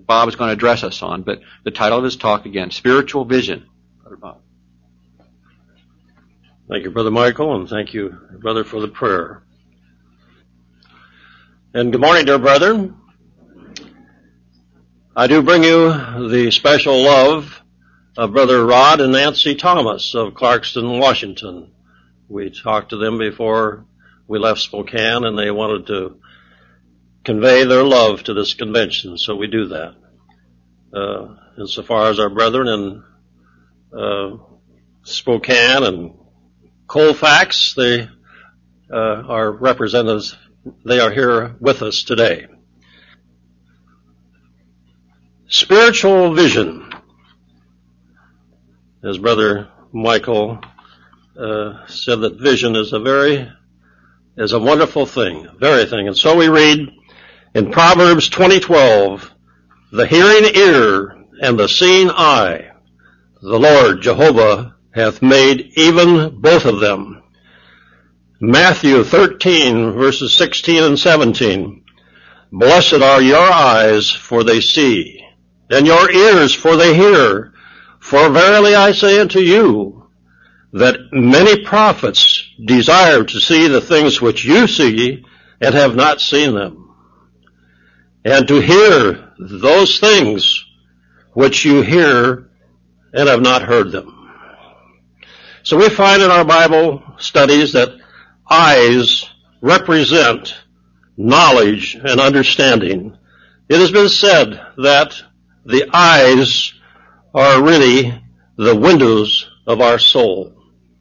Bob is going to address us on. But the title of his talk, again, Spiritual Vision. Brother Bob. Thank you, Brother Michael, and thank you, Brother, for the prayer. And good morning, dear brethren. I do bring you the special love of Brother Rod and Nancy Thomas of Clarkston, Washington. We talked to them before we left Spokane, and they wanted to convey their love to this convention, so we do that. Insofar as our brethren in Spokane and Colfax, they are representatives. They are here with us today. Spiritual vision, as Brother Michael said, that vision is a wonderful thing, very thing. And so we read in Proverbs 20:12, the hearing ear and the seeing eye, the Lord Jehovah hath made even both of them. Matthew 13, verses 16 and 17, blessed are your eyes, for they see, and your ears, for they hear. For verily I say unto you, that many prophets desire to see the things which you see, and have not seen them, and to hear those things which you hear, and have not heard them. So we find in our Bible studies that eyes represent knowledge and understanding. It has been said that the eyes are really the windows of our soul.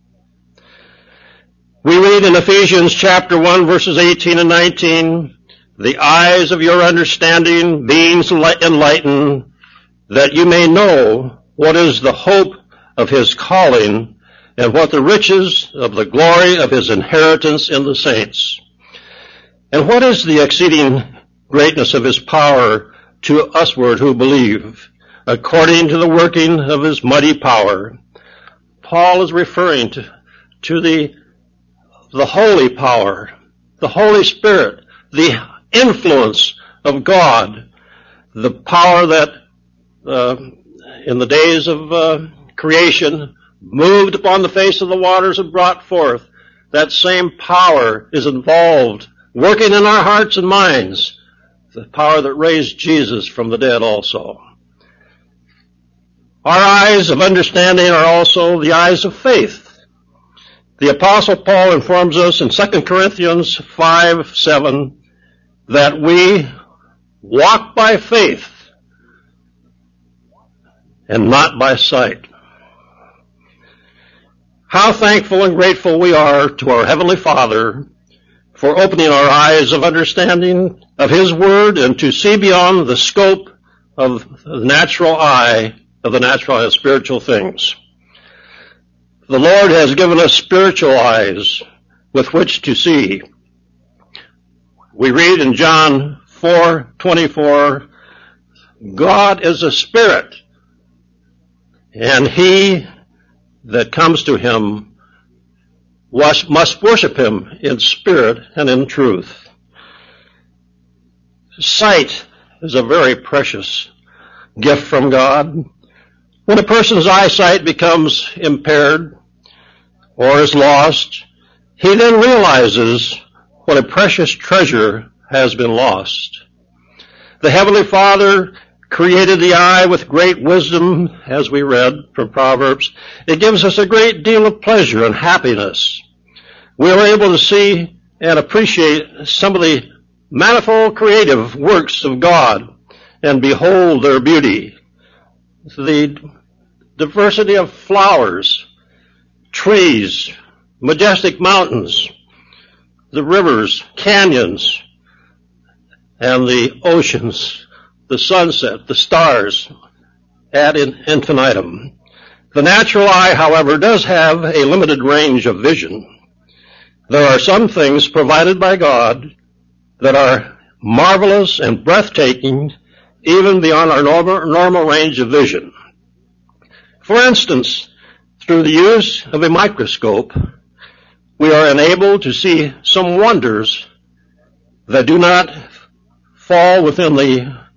We read in Ephesians chapter 1, verses 18 and 19, the eyes of your understanding being enlightened, that you may know what is the hope of his calling, and what the riches of the glory of his inheritance in the saints, and what is the exceeding greatness of his power to usward who believe, according to the working of his mighty power. Paul is referring to the holy power, the Holy Spirit, the influence of God, the power that in the days of creation moved upon the face of the waters and brought forth. That same power is involved, working in our hearts and minds, the power that raised Jesus from the dead also. Our eyes of understanding are also the eyes of faith. The Apostle Paul informs us in 2 Corinthians 5:7 that we walk by faith and not by sight. How thankful and grateful we are to our Heavenly Father for opening our eyes of understanding of His Word and to see beyond the scope of the natural eye of the natural and spiritual things. The Lord has given us spiritual eyes with which to see. We read in John 4:24, God is a spirit, and he that comes to him must worship him in spirit and in truth. Sight is a very precious gift from God. When a person's eyesight becomes impaired or is lost, he then realizes what a precious treasure has been lost. The Heavenly Father created the eye with great wisdom, as we read from Proverbs. It gives us a great deal of pleasure and happiness. We are able to see and appreciate some of the manifold creative works of God and behold their beauty. The diversity of flowers, trees, majestic mountains, the rivers, canyons, and the oceans, the sunset, the stars, ad infinitum. The natural eye, however, does have a limited range of vision. There are some things provided by God that are marvelous and breathtaking, even beyond our normal range of vision. For instance, through the use of a microscope, we are enabled to see some wonders that do not fall within the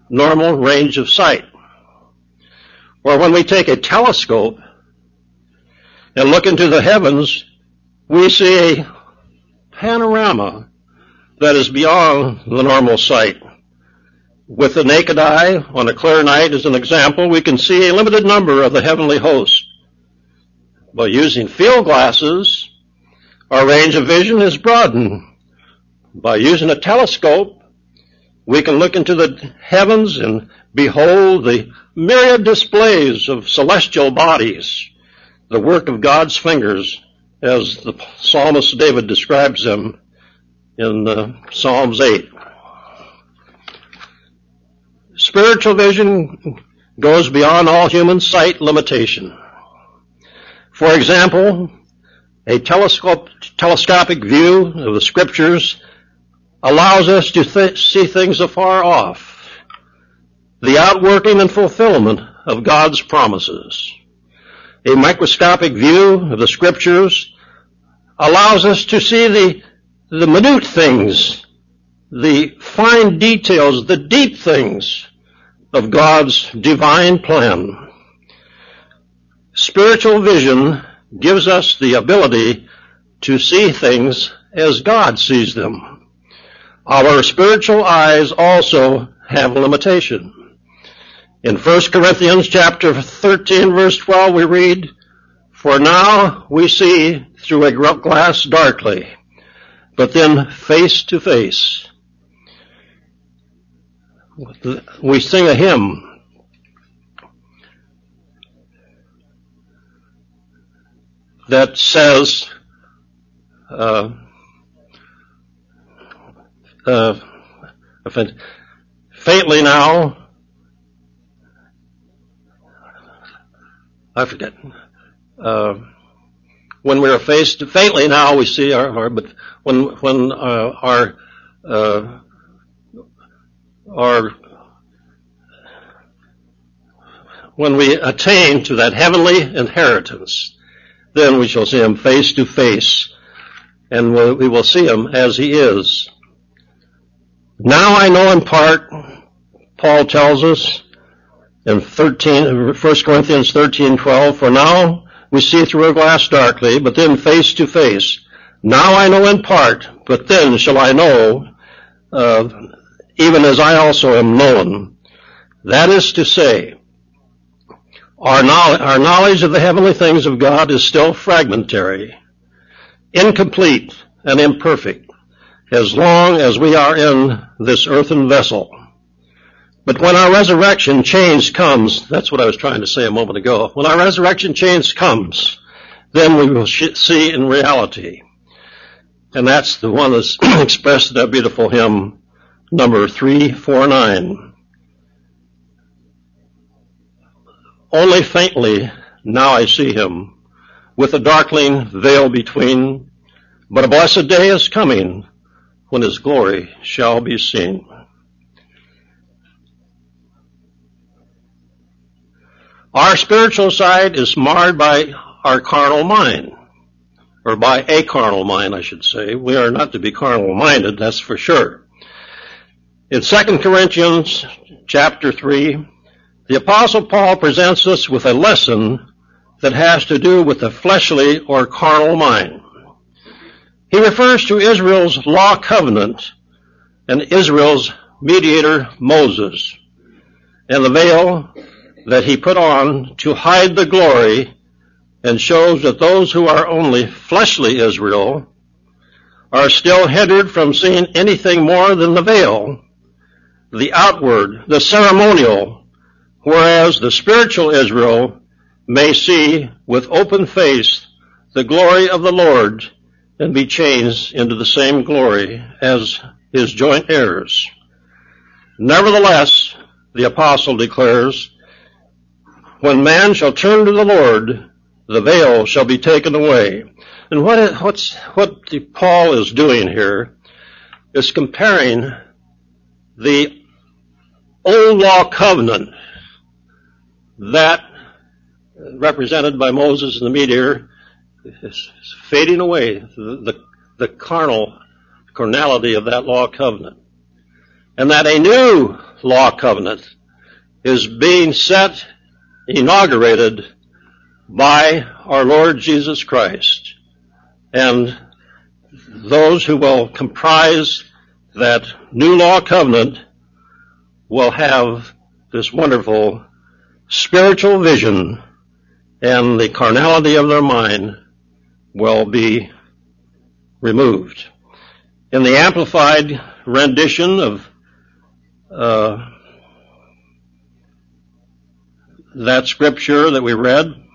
normal range of sight. Or when we take a telescope and look into the heavens, we see a panorama that is beyond the normal sight. With the naked eye, on a clear night as an example, we can see a limited number of the heavenly host. By using field glasses, our range of vision is broadened. By using a telescope, we can look into the heavens and behold the myriad displays of celestial bodies, the work of God's fingers, as the psalmist David describes them in Psalms 8. Spiritual vision goes beyond all human sight limitation. For example, a telescopic view of the Scriptures allows us to see things afar off, the outworking and fulfillment of God's promises. A microscopic view of the Scriptures allows us to see the minute things, the fine details, the deep things of God's divine plan. Spiritual vision gives us the ability to see things as God sees them. Our spiritual eyes also have limitation. In 1 Corinthians chapter 13, verse 12, we read, "For now we see through a glass darkly, but then face to face." We sing a hymn. That says, faintly now, I forget, when we are faced, faintly now we see but when when we attain to that heavenly inheritance, then we shall see him face to face, and we will see him as he is. Now I know in part, Paul tells us in 1 Corinthians 13:12, "For now we see through a glass darkly, but then face to face. Now I know in part, but then shall I know, even as I also am known." That is to say, our knowledge of the heavenly things of God is still fragmentary, incomplete, and imperfect, as long as we are in this earthen vessel. But when our resurrection change comes, that's what I was trying to say a moment ago, when our resurrection change comes, then we will see in reality. And that's the one that's expressed in that beautiful hymn, number 349. "Only faintly now I see him, with a darkling veil between, but a blessed day is coming when his glory shall be seen." Our spiritual side is marred by our carnal mind, or by a carnal mind, I should say. We are not to be carnal-minded, that's for sure. In 2 Corinthians chapter 3, the Apostle Paul presents us with a lesson that has to do with the fleshly or carnal mind. He refers to Israel's law covenant and Israel's mediator Moses, and the veil that he put on to hide the glory, and shows that those who are only fleshly Israel are still hindered from seeing anything more than the veil, the outward, the ceremonial, whereas the spiritual Israel may see with open face the glory of the Lord and be changed into the same glory as his joint heirs. Nevertheless, the apostle declares, "When man shall turn to the Lord, the veil shall be taken away." And what Paul is doing here is comparing the old law covenant that represented by Moses and the mediator is fading away, the carnality of that law covenant. and that a new law covenant is being inaugurated by our Lord Jesus Christ. And those who will comprise that new law covenant will have this wonderful spiritual vision, and the carnality of their mind will be removed. In the amplified rendition of that scripture that we read, it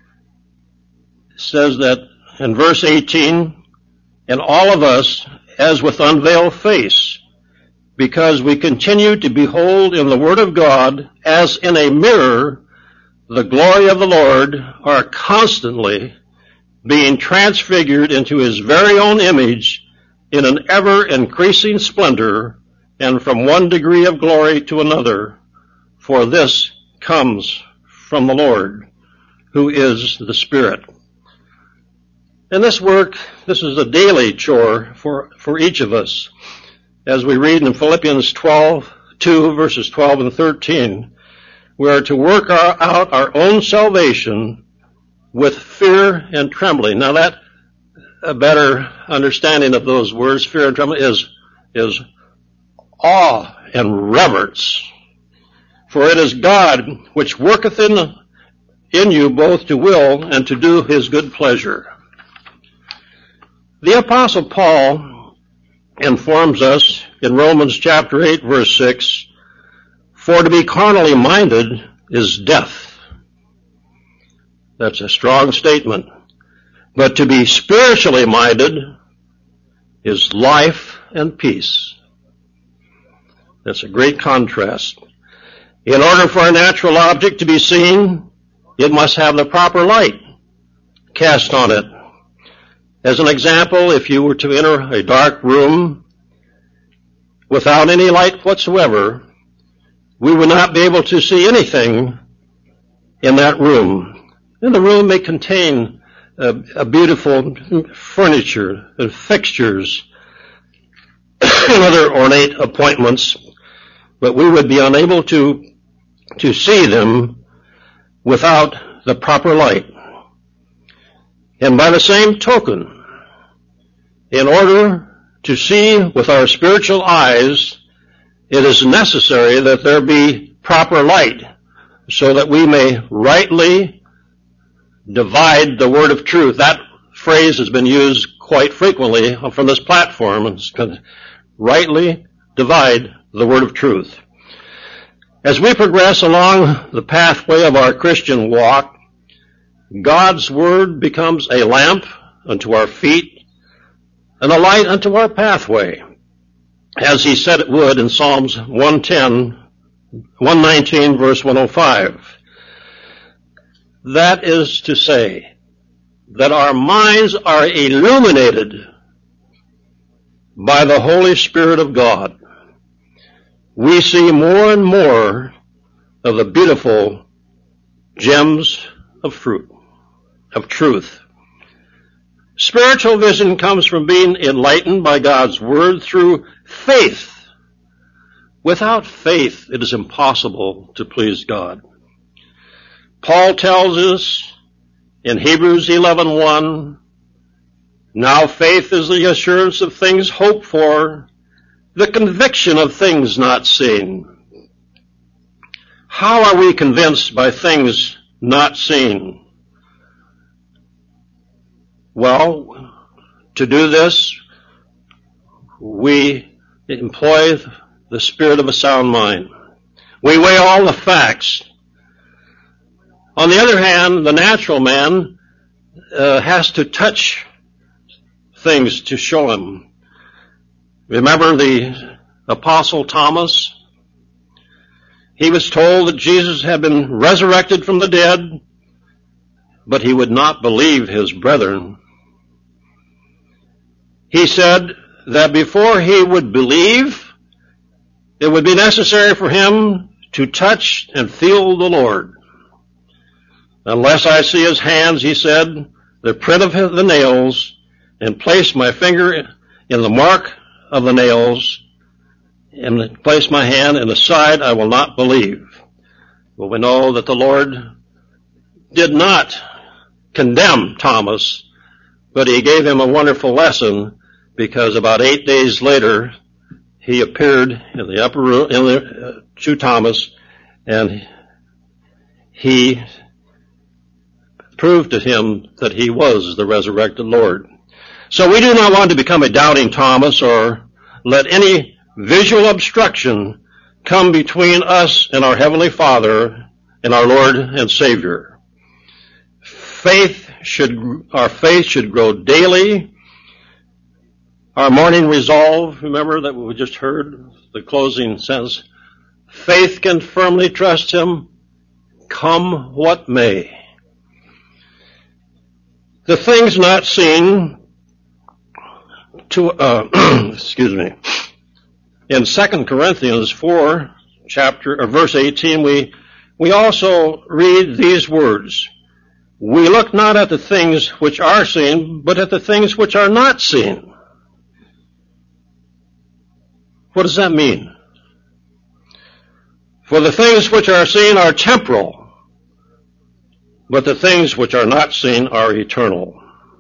says that in verse 18, and all of us, as with unveiled face, because we continue to behold in the Word of God, as in a mirror, the glory of the Lord, are constantly being transfigured into His very own image in an ever-increasing splendor, and from one degree of glory to another, for this comes from the Lord, who is the Spirit. And this work, this is a daily chore for each of us. As we read in Philippians 2 verses 12 and 13, we are to work out our own salvation with fear and trembling. Now that, a better understanding of those words, fear and trembling, is awe and reverence. For it is God which worketh in you both to will and to do His good pleasure. The Apostle Paul informs us in Romans chapter 8 verse 6, for to be carnally minded is death. That's a strong statement. But to be spiritually minded is life and peace. That's a great contrast. In order for a natural object to be seen, it must have the proper light cast on it. As an example, if you were to enter a dark room without any light whatsoever, we would not be able to see anything in that room. And the room may contain a beautiful furniture and fixtures and other ornate appointments, but we would be unable to see them without the proper light. And by the same token, in order to see with our spiritual eyes, it is necessary that there be proper light so that we may rightly divide the word of truth. That phrase has been used quite frequently from this platform. It's rightly divide the word of truth. As we progress along the pathway of our Christian walk, God's word becomes a lamp unto our feet and a light unto our pathway, as He said it would in Psalms 119 verse 105. That is to say that our minds are illuminated by the Holy Spirit of God. We see more and more of the beautiful gems of fruit, of truth. Spiritual vision comes from being enlightened by God's Word through faith. Without faith, it is impossible to please God. Paul tells us in Hebrews 11:1, now faith is the assurance of things hoped for, the conviction of things not seen. How are we convinced by things not seen? Well, to do this, we employ the spirit of a sound mind. We weigh all the facts. On the other hand, the natural man has to touch things to show him. Remember the Apostle Thomas? He was told that Jesus had been resurrected from the dead, but he would not believe his brethren. He said that before he would believe, it would be necessary for him to touch and feel the Lord. Unless I see his hands, he said, the print of the nails, and place my finger in the mark of the nails, and place my hand in the side, I will not believe. Well, we know that the Lord did not condemn Thomas, but he gave him a wonderful lesson, because about 8 days later, he appeared in the upper room to Thomas, and he proved to him that he was the resurrected Lord. So we do not want to become a doubting Thomas or let any visual obstruction come between us and our Heavenly Father and our Lord and Savior. Our faith should grow daily. Our morning resolve, remember that we just heard, the closing sentence, faith can firmly trust Him, come what may. The things not seen in 2 Corinthians 4, verse 18, we also read these words. We look not at the things which are seen, but at the things which are not seen. What does that mean? For the things which are seen are temporal, but the things which are not seen are eternal.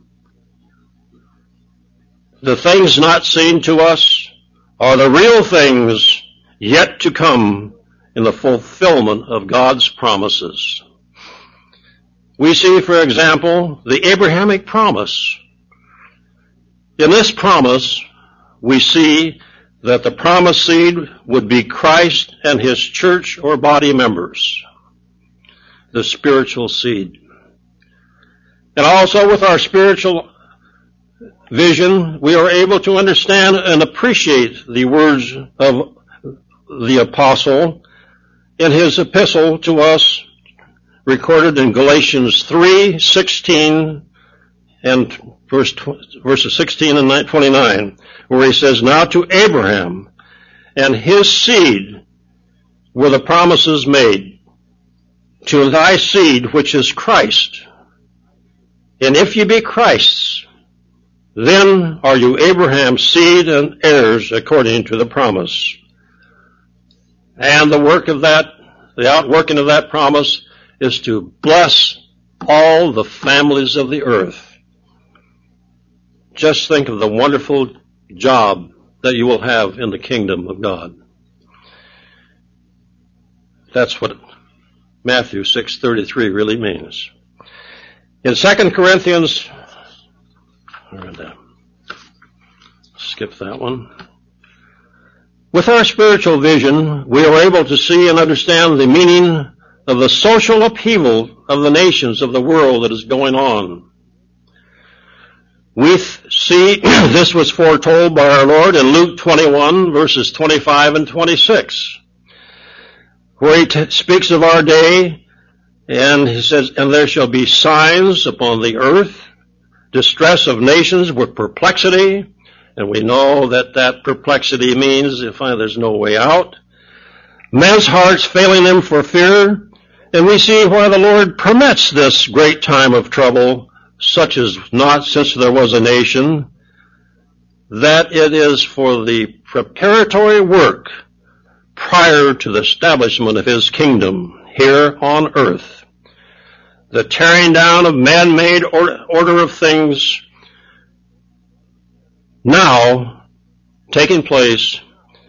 The things not seen to us are the real things yet to come in the fulfillment of God's promises. We see, for example, the Abrahamic promise. In this promise, we see that the promised seed would be Christ and His church or body members, the spiritual seed. And also with our spiritual vision, we are able to understand and appreciate the words of the apostle in his epistle to us, recorded in Galatians 3:16 and verses 16 and 29, where he says, Now to Abraham and his seed were the promises made, to thy seed which is Christ. And if ye be Christ's, then are you Abraham's seed and heirs according to the promise. And the outworking of that promise is to bless all the families of the earth. Just think of the wonderful job that you will have in the kingdom of God. That's what Matthew 6:33 really means. In 2 Corinthians, skip that one. With our spiritual vision, we are able to see and understand the meaning of the social upheaval of the nations of the world that is going on. We see this was foretold by our Lord in Luke 21, verses 25 and 26, where He speaks of our day, and He says, And there shall be signs upon the earth, distress of nations with perplexity, and we know that perplexity means there's no way out. Men's hearts failing them for fear, and we see why the Lord permits this great time of trouble, such as not since there was a nation, that it is for the preparatory work prior to the establishment of His kingdom here on earth. The tearing down of man-made order of things now taking place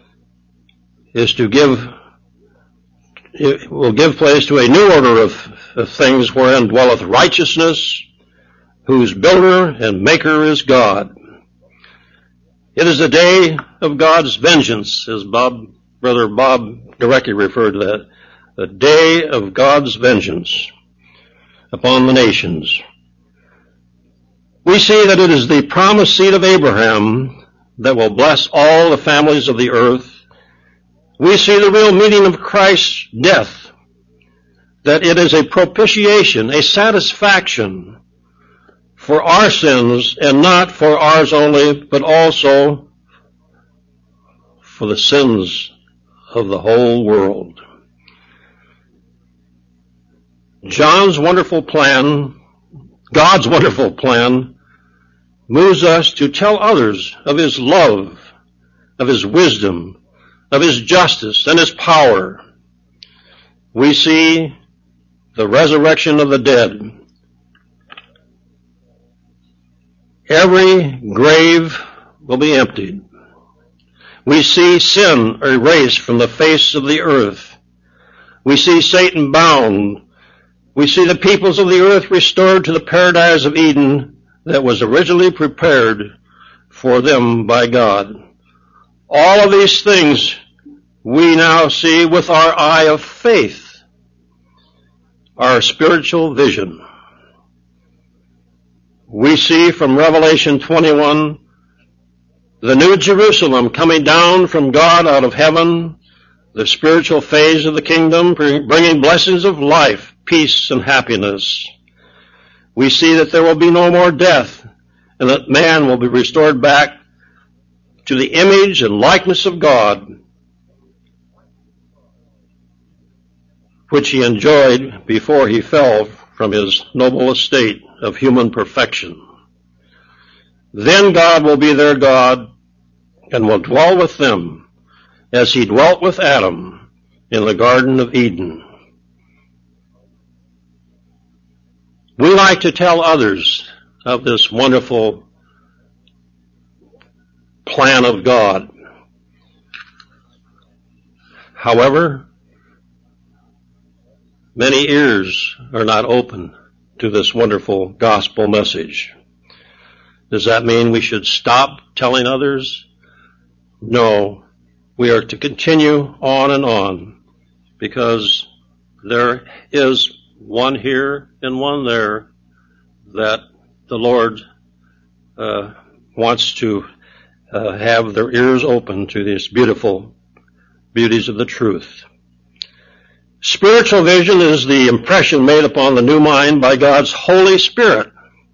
will give place to a new order of things wherein dwelleth righteousness, whose builder and maker is God. It is the day of God's vengeance, as Brother Bob directly referred to that. The day of God's vengeance upon the nations. We see that it is the promised seed of Abraham that will bless all the families of the earth. We see the real meaning of Christ's death, that it is a propitiation, a satisfaction for our sins, and not for ours only, but also for the sins of the whole world. God's wonderful plan, moves us to tell others of His love, of His wisdom, of his justice and his power. We see the resurrection of the dead. Every grave will be emptied. We see sin erased from the face of the earth. We see Satan bound. We see the peoples of the earth restored to the paradise of Eden that was originally prepared for them by God. All of these things we now see with our eye of faith, our spiritual vision. We see from Revelation 21 the new Jerusalem coming down from God out of heaven, the spiritual phase of the kingdom, bringing blessings of life, peace, and happiness. We see that there will be no more death, and that man will be restored back to the image and likeness of God, which he enjoyed before he fell from his noble estate of human perfection. Then God will be their God and will dwell with them as he dwelt with Adam in the Garden of Eden. We like to tell others of this wonderful plan of God. However, many ears are not open to this wonderful gospel message. Does that mean we should stop telling others? No, we are to continue on and on, because there is one here and one there that the Lord wants to have their ears open to these beautiful beauties of the truth. Spiritual vision is the impression made upon the new mind by God's Holy Spirit.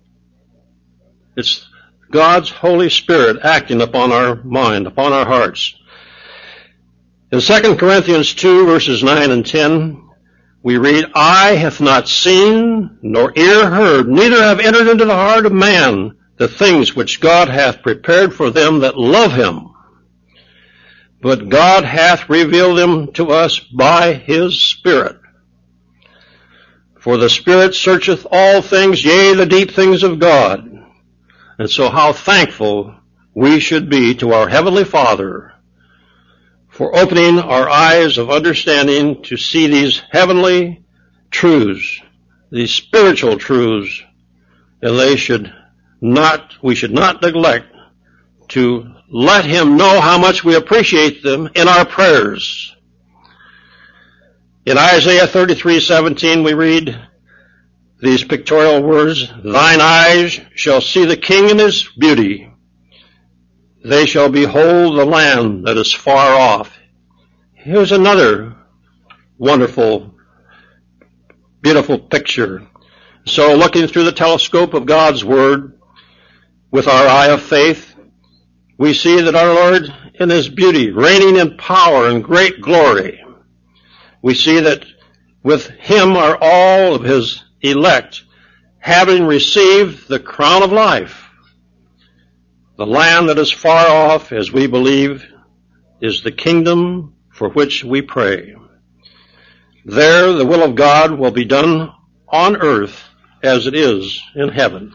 It's God's Holy Spirit acting upon our mind, upon our hearts. In 2 Corinthians 2, verses 9 and 10, we read, "Eye hath not seen, nor ear heard, neither have entered into the heart of man the things which God hath prepared for them that love him. But God hath revealed them to us by his Spirit. For the Spirit searcheth all things, yea, the deep things of God." And so how thankful we should be to our Heavenly Father for opening our eyes of understanding to see these heavenly truths, these spiritual truths, and we should not neglect to let him know how much we appreciate them in our prayers. In Isaiah 33:17 we read these pictorial words, "Thine eyes shall see the King in his beauty. They shall behold the land that is far off." Here's another wonderful, beautiful picture. So looking through the telescope of God's Word with our eye of faith, we see that our Lord in his beauty, reigning in power and great glory. We see that with him are all of his elect, having received the crown of life. The land that is far off, as we believe, is the kingdom for which we pray. There the will of God will be done on earth as it is in heaven.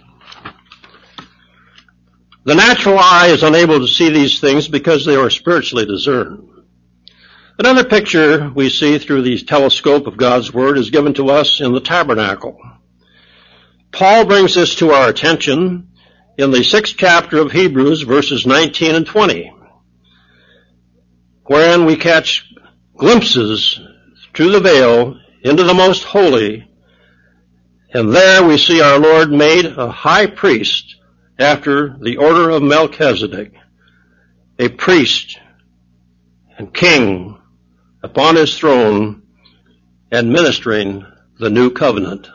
The natural eye is unable to see these things because they are spiritually discerned. Another picture we see through the telescope of God's Word is given to us in the tabernacle. Paul brings this to our attention in the 6th chapter of Hebrews, verses 19 and 20, wherein we catch glimpses through the veil into the most holy, and there we see our Lord made a high priest after the order of Melchizedek, a priest and king upon his throne, administering the new covenant.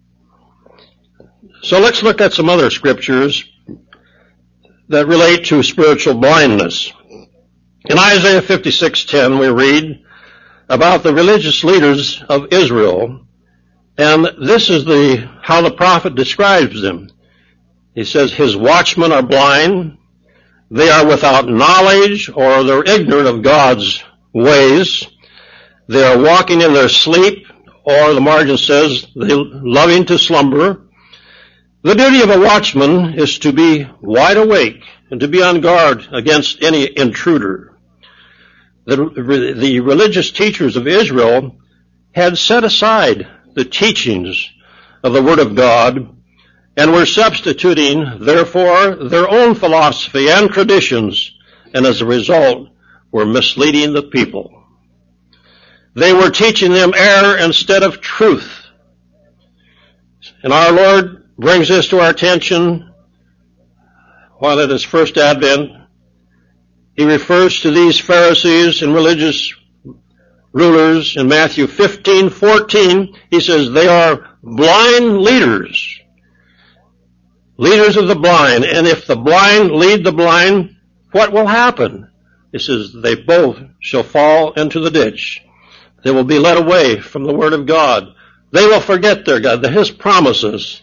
So let's look at some other scriptures that relate to spiritual blindness. In Isaiah 56:10 we read about the religious leaders of Israel, and this is how the prophet describes them. He says, "His watchmen are blind, They are without knowledge, or they're ignorant of God's ways. They are walking in their sleep, or the margin says, they're loving to slumber. The duty of a watchman is to be wide awake and to be on guard against any intruder. The religious teachers of Israel had set aside the teachings of the Word of God and were substituting, therefore, their own philosophy and traditions, and as a result, were misleading the people. They were teaching them error instead of truth. And our Lord brings this to our attention while at his first advent. He refers to these Pharisees and religious rulers in Matthew 15:14. He says they are blind leaders. Leaders of the blind. And if the blind lead the blind, what will happen? He says they both shall fall into the ditch. They will be led away from the Word of God. They will forget their God, His promises.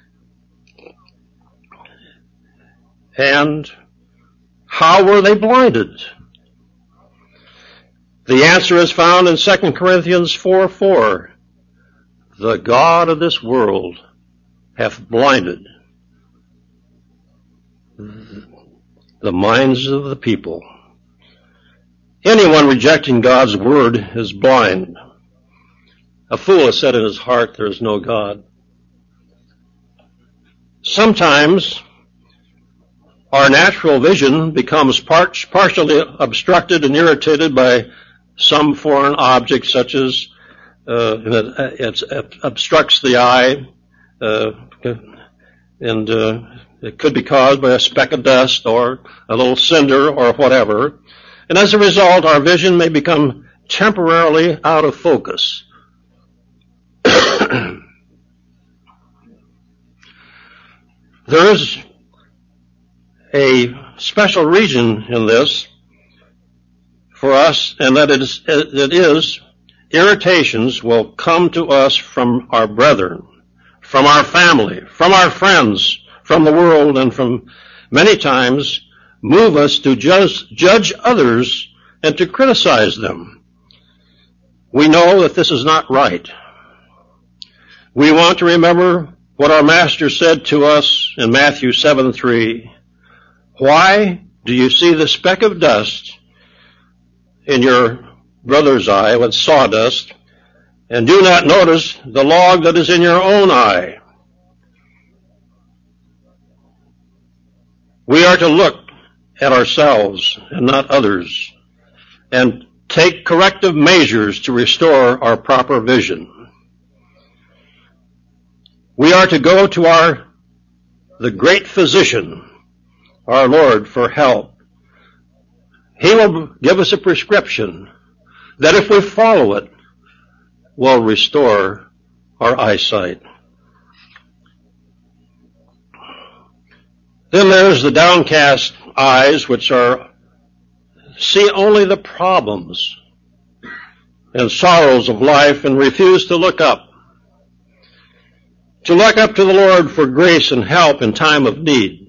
And how were they blinded? The answer is found in 2 Corinthians 4:4. The God of this world hath blinded the minds of the people. Anyone rejecting God's word is blind. A fool has said in his heart, there is no God. Sometimes our natural vision becomes partially obstructed and irritated by some foreign object, such as it obstructs the eye, and it could be caused by a speck of dust or a little cinder or whatever. And as a result, our vision may become temporarily out of focus. There is a special reason in this for us, and that it is irritations will come to us from our brethren, from our family, from our friends, from the world, and from many times move us to judge others and to criticize them. We know that this is not right. We want to remember what our Master said to us in Matthew 7:3. Why do you see the speck of dust in your brother's eye with sawdust, and do not notice the log that is in your own eye? We are to look at ourselves and not others, and take corrective measures to restore our proper vision. We are to go to the great physician, our Lord, for help. He will give us a prescription that if we follow it, will restore our eyesight. Then there's the downcast eyes, which see only the problems and sorrows of life and refuse to look up. To look up to the Lord for grace and help in time of need.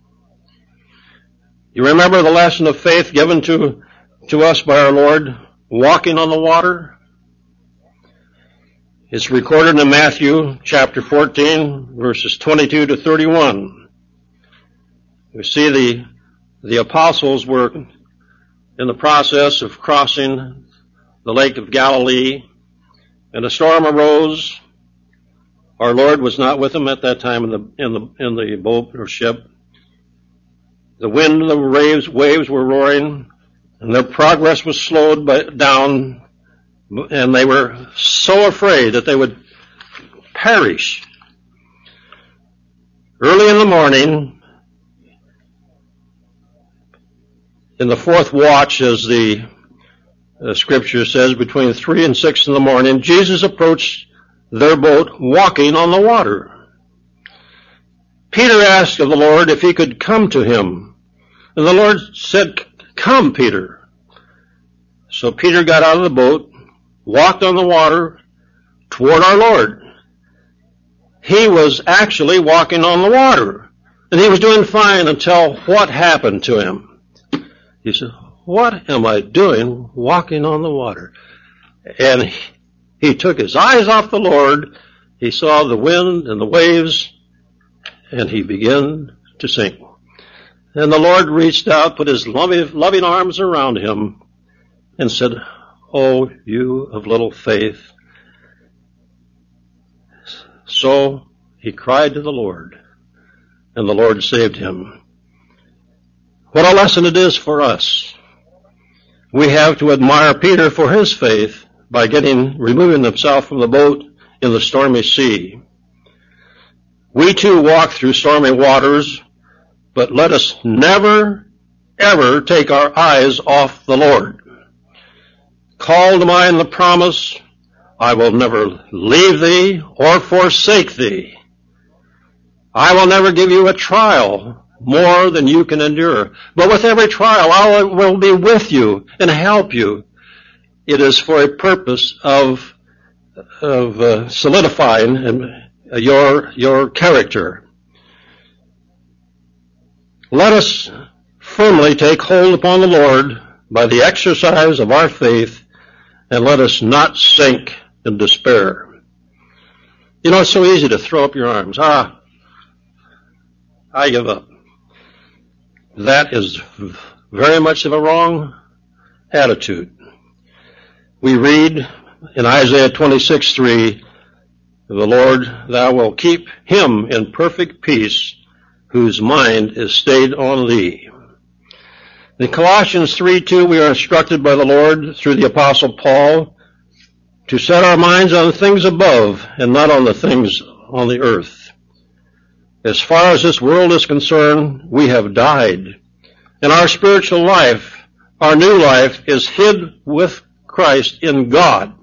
You remember the lesson of faith given to us by our Lord, walking on the water? It's recorded in Matthew chapter 14, verses 22 to 31. We see the apostles were in the process of crossing the Lake of Galilee, and a storm arose. Our Lord was not with them at that time in the boat or ship. The wind and the waves were roaring, and their progress was slowed down, and they were so afraid that they would perish. Early in the morning, in the fourth watch, as the scripture says, between 3 and 6 in the morning, Jesus approached their boat walking on the water. Peter asked of the Lord if he could come to him. And the Lord said, "Come, Peter." So Peter got out of the boat, walked on the water toward our Lord. He was actually walking on the water. And he was doing fine until what happened to him? He said, what am I doing walking on the water? And he took his eyes off the Lord. He saw the wind and the waves, and he began to sink. And the Lord reached out, put his loving arms around him, and said, "Oh, you of little faith." So he cried to the Lord, and the Lord saved him. What a lesson it is for us. We have to admire Peter for his faith by removing himself from the boat in the stormy sea. We too walk through stormy waters, but let us never, ever take our eyes off the Lord. Call to mind the promise, "I will never leave thee or forsake thee. I will never give you a trial more than you can endure. But with every trial, I will be with you and help you." It is for a purpose of solidifying your character. Let us firmly take hold upon the Lord by the exercise of our faith, and let us not sink in despair. You know, it's so easy to throw up your arms. I give up. That is very much of a wrong attitude. We read in Isaiah 26:3, "The Lord, thou wilt keep him in perfect peace, whose mind is stayed on thee." In Colossians 3:2, we are instructed by the Lord through the Apostle Paul to set our minds on things above and not on the things on the earth. As far as this world is concerned, we have died. And our spiritual life, our new life, is hid with Christ in God.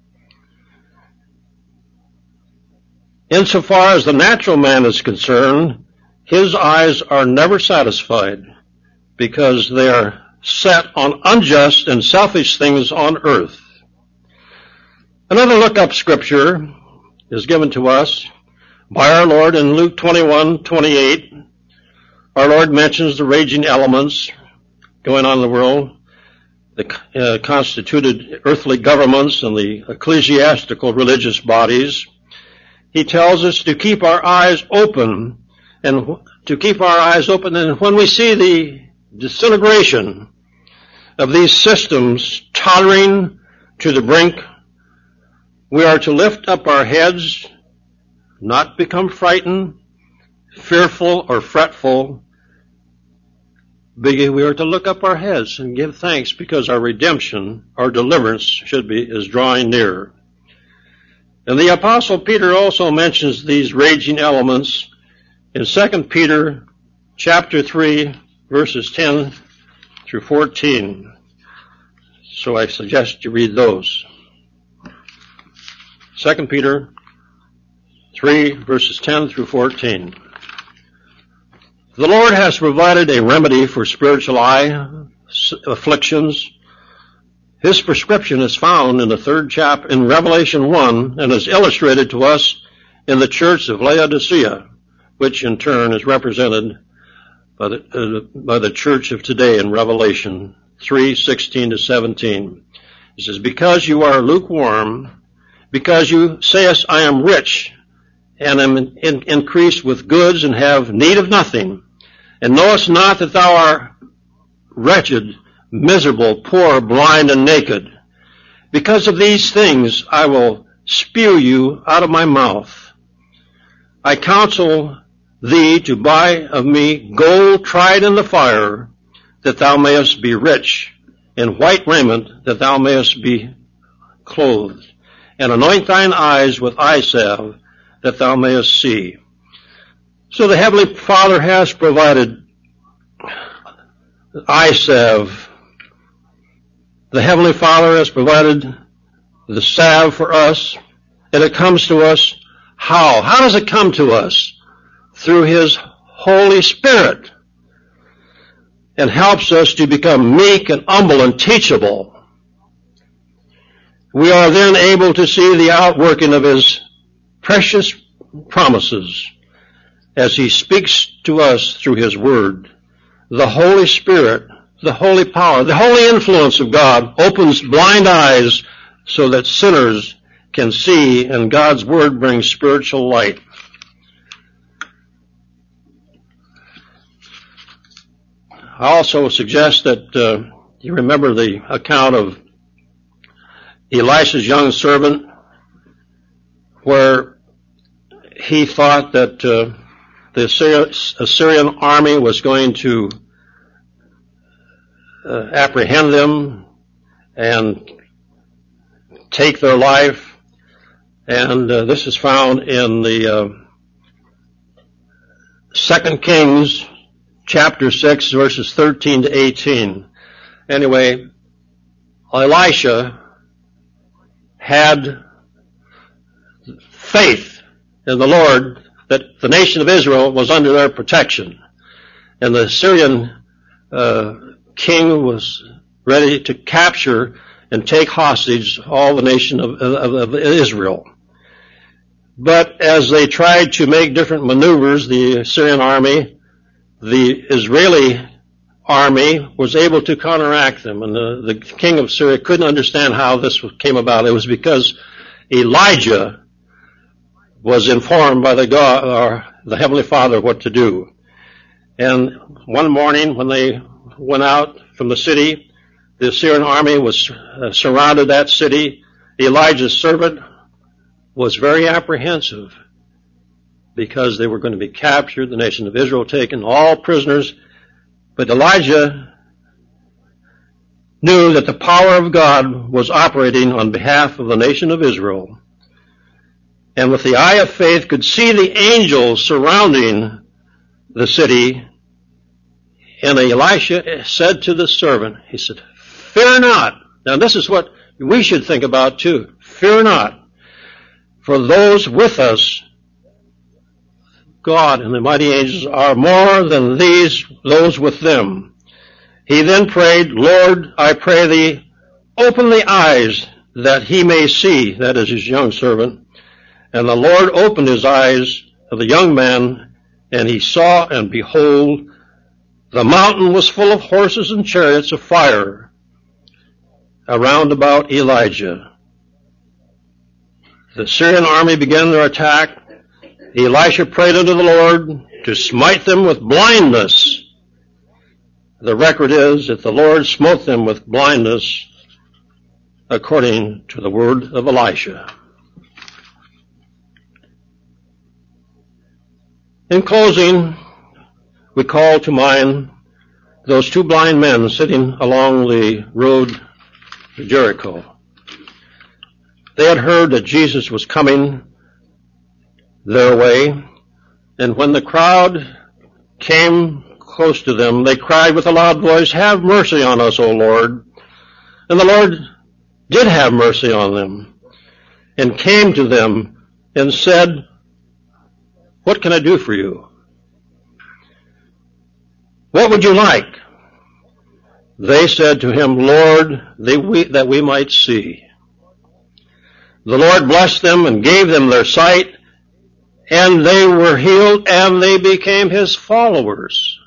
Insofar as the natural man is concerned, his eyes are never satisfied because they are set on unjust and selfish things on earth. Another look-up scripture is given to us by our Lord in Luke 21:28. Our Lord mentions the raging elements going on in the world, the constituted earthly governments and the ecclesiastical religious bodies. He tells us to keep our eyes open, and when we see the disintegration of these systems tottering to the brink, we are to lift up our heads, not become frightened, fearful, or fretful. We are to look up our heads and give thanks because our redemption, our deliverance is drawing near. And the Apostle Peter also mentions these raging elements in 2 Peter chapter 3, verses 10 through 14. So I suggest you read those. 2 Peter 3, verses 10 through 14. The Lord has provided a remedy for spiritual eye afflictions. His prescription is found in the 3rd chapter in Revelation 1 and is illustrated to us in the church of Laodicea, which in turn is represented by the church of today in Revelation 3:16 to 17. It says, "Because you are lukewarm, because you sayest, I am rich, and am increased with goods, and have need of nothing, and knowest not that thou art wretched, miserable, poor, blind, and naked. Because of these things I will spew you out of my mouth. I counsel thee to buy of me gold tried in the fire, that thou mayest be rich, and white raiment, that thou mayest be clothed, and anoint thine eyes with eye salve, that thou mayest see." So the Heavenly Father has provided eye salve. The Heavenly Father has provided the salve for us, and it comes to us how? How does it come to us? Through His Holy Spirit, and helps us to become meek and humble and teachable. We are then able to see the outworking of His precious promises as he speaks to us through his word. The Holy Spirit, the holy power, the holy influence of God opens blind eyes so that sinners can see, and God's word brings spiritual light. I also suggest that you remember the account of Elisha's young servant, where he thought that the Assyrian army was going to apprehend them and take their life. And this is found in the 2 Kings chapter 6, verses 13 to 18. Anyway, Elisha had faith in the Lord that the nation of Israel was under their protection. And the Syrian king was ready to capture and take hostage all the nation of Israel. But as they tried to make different maneuvers, the Syrian army, the Israeli army was able to counteract them. And the king of Syria couldn't understand how this came about. It was because Elijah was informed by the God, or the Heavenly Father, what to do. And one morning when they went out from the city, the Assyrian army was surrounded that city. Elijah's servant was very apprehensive because they were going to be captured, the nation of Israel taken, all prisoners. But Elijah knew that the power of God was operating on behalf of the nation of Israel. And with the eye of faith could see the angels surrounding the city. And Elisha said to the servant, he said, "Fear not." Now this is what we should think about too. Fear not. For those with us, God and the mighty angels, are more than those with them. He then prayed, "Lord, I pray thee, open the eyes that he may see," that is his young servant. And the Lord opened his eyes of the young man, and he saw, and behold, the mountain was full of horses and chariots of fire around about Elijah. The Syrian army began their attack. Elisha prayed unto the Lord to smite them with blindness. The record is that the Lord smote them with blindness according to the word of Elisha. In closing, we call to mind those two blind men sitting along the road to Jericho. They had heard that Jesus was coming their way, and when the crowd came close to them, they cried with a loud voice, "Have mercy on us, O Lord." And the Lord did have mercy on them, and came to them and said, "What can I do for you? What would you like?" They said to him, "Lord, that we might see." The Lord blessed them and gave them their sight, and they were healed, and they became his followers.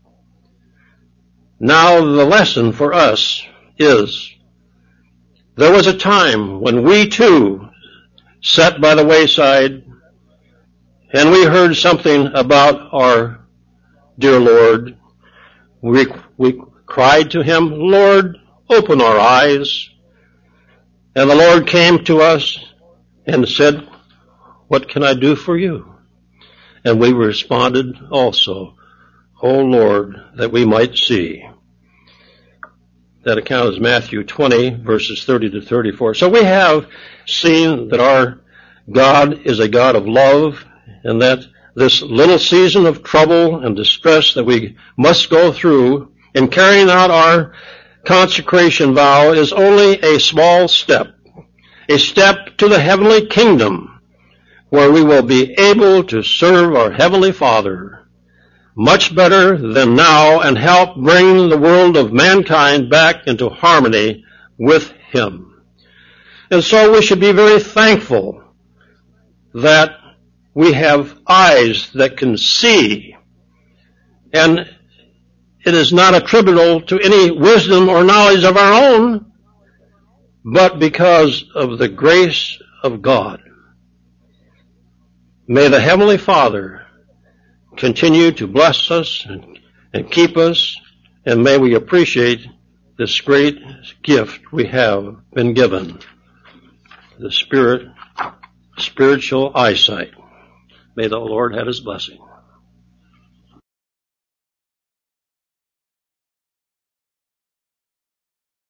Now the lesson for us is, there was a time when we too sat by the wayside, and we heard something about our dear Lord. We cried to him, "Lord, open our eyes." And the Lord came to us and said, "What can I do for you?" And we responded also, "O Lord, that we might see." That account is Matthew 20, verses 30 to 34. So we have seen that our God is a God of love, and that this little season of trouble and distress that we must go through in carrying out our consecration vow is only a small step, a step to the heavenly kingdom, where we will be able to serve our Heavenly Father much better than now and help bring the world of mankind back into harmony with Him. And so we should be very thankful that we have eyes that can see. And it is not attributable to any wisdom or knowledge of our own, but because of the grace of God. May the Heavenly Father continue to bless us and keep us, and may we appreciate this great gift we have been given, the spiritual eyesight. May the Lord have His blessing.